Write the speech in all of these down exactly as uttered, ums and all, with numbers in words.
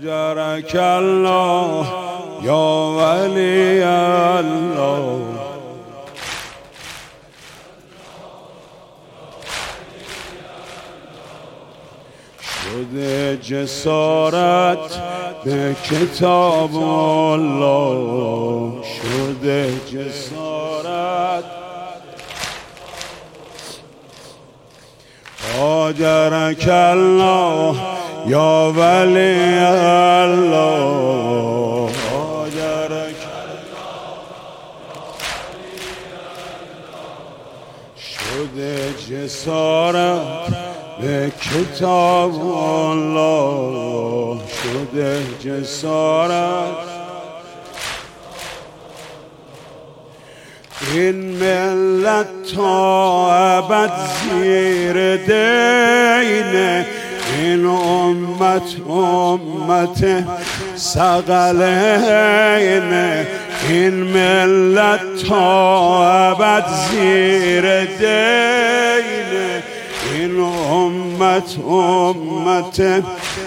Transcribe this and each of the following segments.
هاجرك الله یا ولی الله، شده جسارت به کتاب الله، شده جسارت. هاجرك الله یا ولی الله، هاجرك شده جسارت به کتاب الله، شده جسارت. این ملت تا ابد زیر دینه، این امت امت ثقلینه، این ملت تا ابد زیر دینه، این امت امت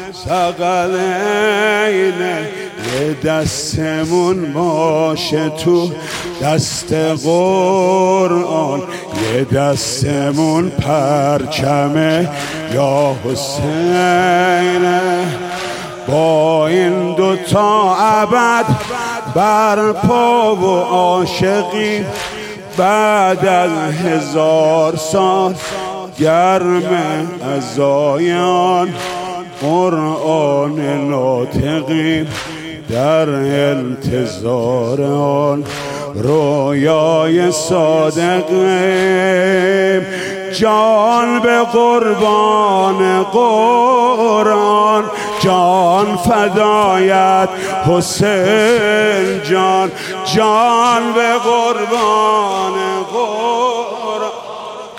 ثقلینه. یه دستمون باشه تو دست قرآن، یه دستمون پرچمه یا حسینه. با این دوتا ابد برپا و عاشقی، بعد از هزار سال گرم از آیان قرآن ناطقی، در انتظار آن رویای صادقیم. جان به قربان قرآن، جان فدایت حسین جان، جان به قربان قرآن،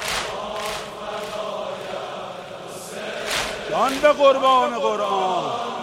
جان به قربان قرآن.